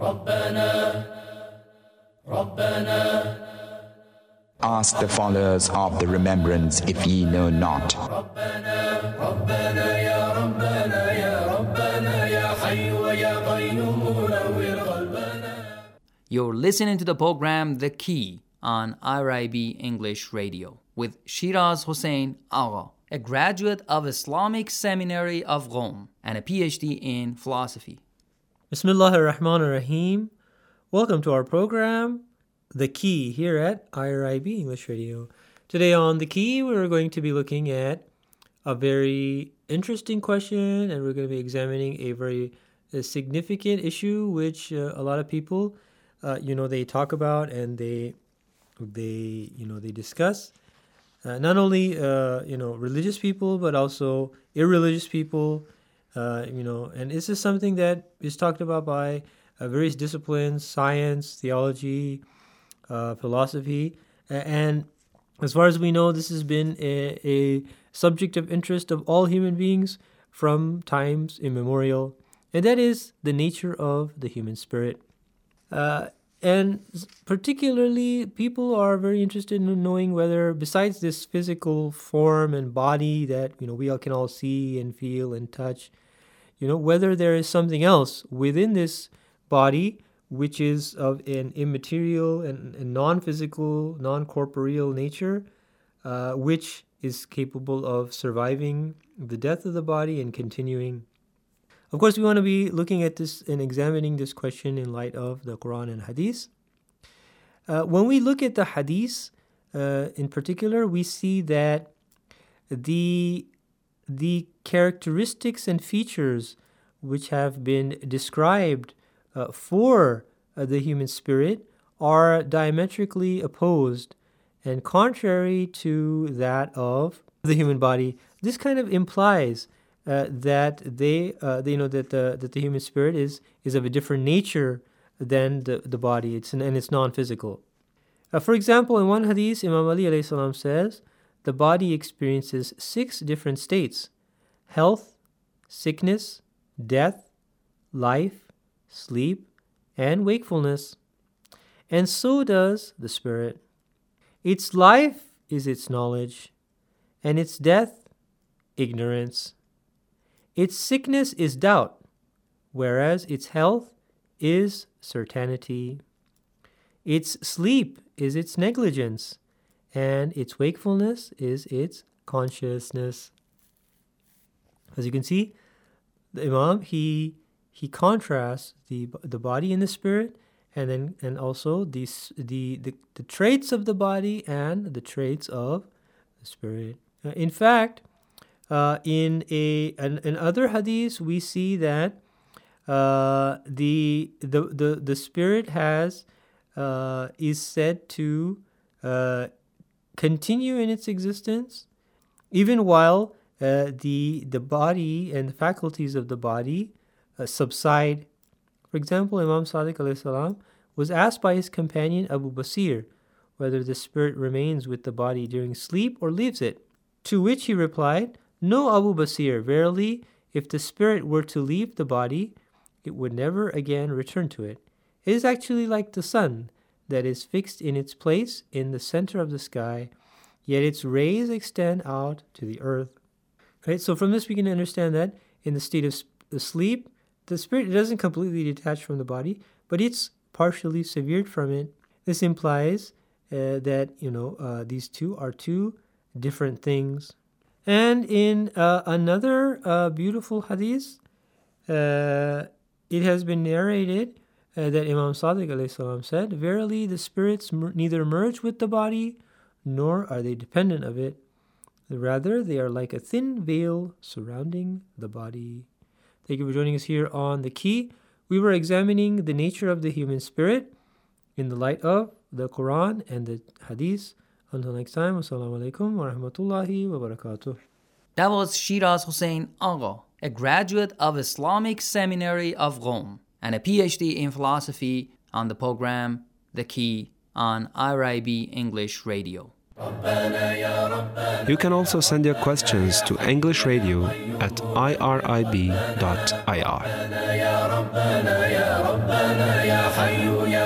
Ask the followers of the remembrance if ye know not. You're listening to the program The Key on IRIB English Radio with Shiraz Hossein Agha, a graduate of Islamic Seminary of Rome and a PhD in philosophy. Bismillahir Rahmanir Rahim. Welcome to our program, The Key, here at IRIB English Radio. Today on The Key, we're going to be looking at a very interesting question, and we're going to be examining a very significant issue which a lot of people, they talk about and they discuss. Not only, religious people, but also irreligious people, and this is something that is talked about by various disciplines, science, theology, philosophy, and as far as we know, this has been a subject of interest of all human beings from times immemorial, and that is the nature of the human spirit. And particularly, people are very interested in knowing whether, besides this physical form and body that we all can all see and feel and touch, whether there is something else within this body which is of an immaterial and non-physical, non-corporeal nature, which is capable of surviving the death of the body and continuing. Of course, we want to be looking at this and examining this question in light of the Quran and Hadith. When we look at the Hadith in particular, we see that the characteristics and features which have been described for the human spirit are diametrically opposed and contrary to that of the human body. This kind of implies that the human spirit is of a different nature than the body. It's non-physical. For example, in one hadith, Imam Ali alayhi salam says, the body experiences 6 different states: health, sickness, death, life, sleep, and wakefulness. And so does the spirit. Its life is its knowledge, and its death, ignorance. Its sickness is doubt, whereas its health is certainty. Its sleep is its negligence, and its wakefulness is its consciousness. As you can see, the Imam, he contrasts the body and the spirit, and also the traits of the body and the traits of the spirit. In fact, in other hadiths, we see that the spirit is said to continue in its existence even while the body and the faculties of the body subside. For example, Imam Sadiq alayhi salam was asked by his companion Abu Basir whether the spirit remains with the body during sleep or leaves it, to which he replied, "No, Abu Basir, verily, if the spirit were to leave the body, it would never again return to it. It is actually like the sun that is fixed in its place in the center of the sky, yet its rays extend out to the earth." Right? So from this we can understand that in the state of sleep, the spirit doesn't completely detach from the body, but it's partially severed from it. This implies that these two are two different things. And in another beautiful hadith, it has been narrated that Imam Sadiq alayhi salam said, "Verily the spirits neither merge with the body, nor are they dependent of it. Rather, they are like a thin veil surrounding the body." Thank you for joining us here on The Key. We were examining the nature of the human spirit in the light of the Quran and the Hadith. Until next time, wassalamu alaikum wa rahmatullahi wa barakatuh. That was Shiraz Hossein Agha, a graduate of Islamic Seminary of Rome and a PhD in philosophy, on the program The Key on IRIB English Radio. You can also send your questions to englishradio@irib.ir.